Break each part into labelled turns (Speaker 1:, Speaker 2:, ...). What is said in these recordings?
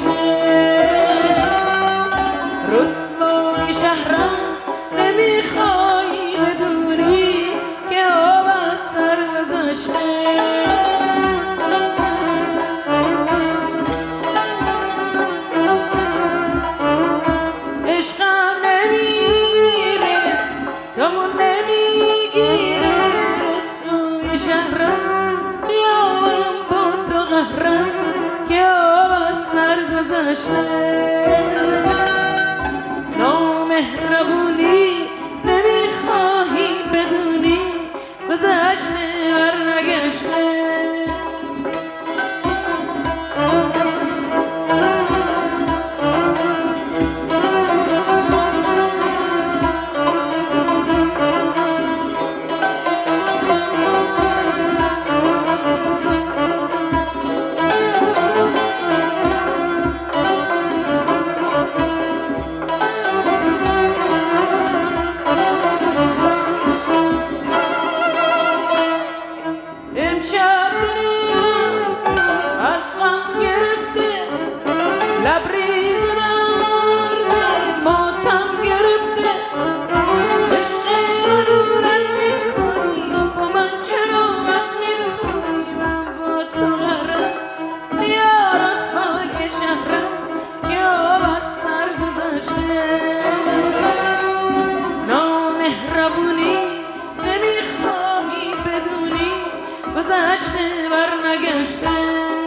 Speaker 1: نگشته رسوای شهرم نمیخوای بدونی که آب از سر گذشته عشقم نمیره دامون نمیگیره رسوای شهرم میام با تو قهرم که آب از سر گذشته نامهربونی نمیخواهی بدونی گذشته برنگشته گذشته برنگشته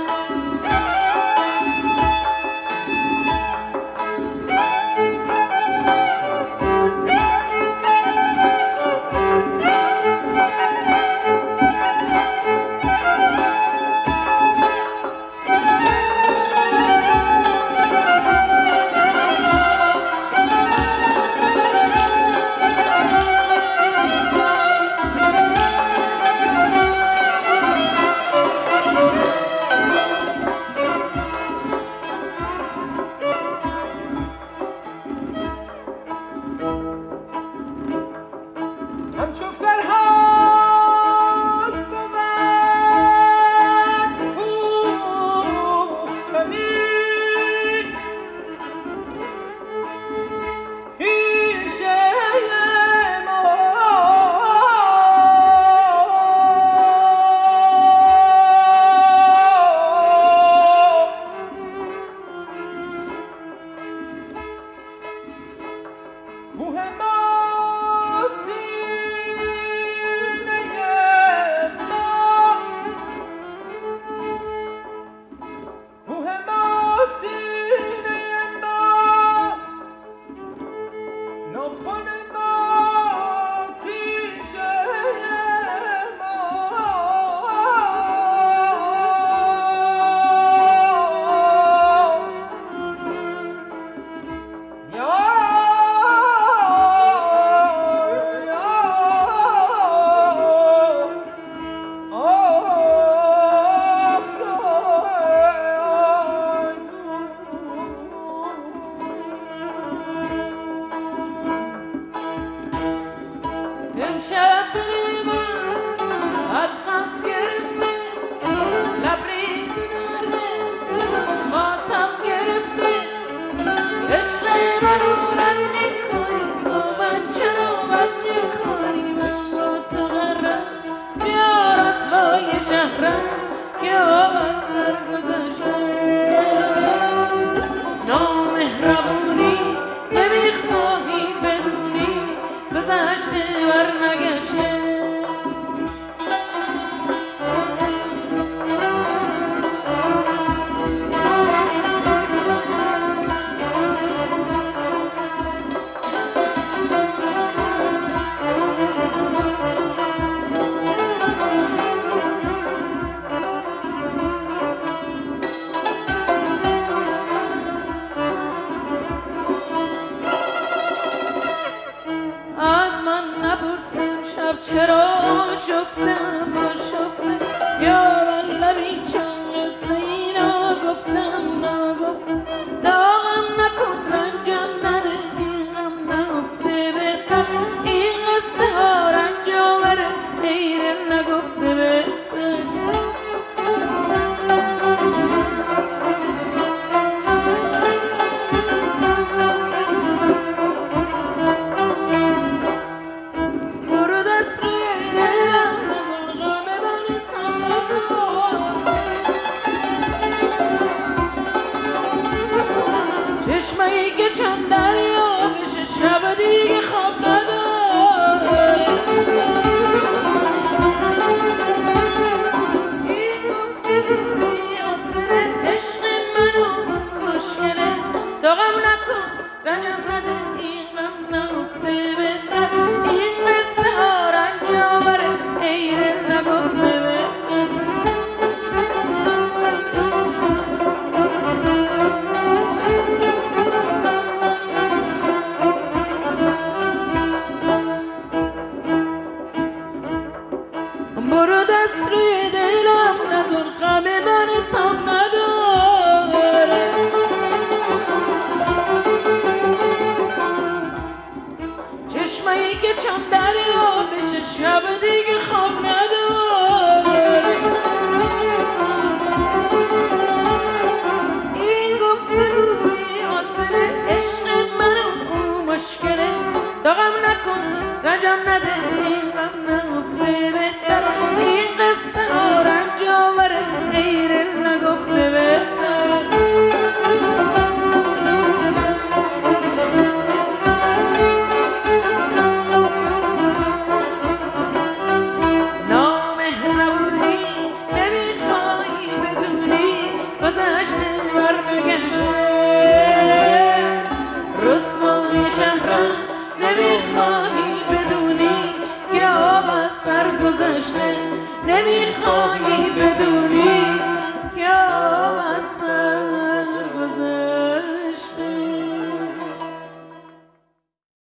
Speaker 1: همچون فرهاد بود کوفتنی پیشه ما کوه ما امشب دل من از غم گرفته لبریز درده ماتم گرفته عشق منو رد میکنی با من چرا بد میکنی عشق تو غرم بیا رسوای شهرم که آب از سر گذشته نامهربونی نمیخواهی بدونی گذشته برنگشته چرا شفتم شفته یا لبی چون قصه اینا گفتم نگفتم داغم نکن رنجم نده این غم نگفته بهتر این قصه ها رنج آوره غیر نگفته بهتر غم من حساب نداره. چشمایی که چون دریا بشه شب دیگه خواب نداره. این گفتگوی حاصل عشق من اون مشکله. داغم نکن رنجم نده این غم نگفته بهتر. این قصه ها رنج آوره غیر نگفته بهتر. نامهربونی نمیخوایی بدونی گذشته برنگشته. رسوای شهرم نمیخوایی بدونی که آب از سر گذشته. نمیخوایی بدونی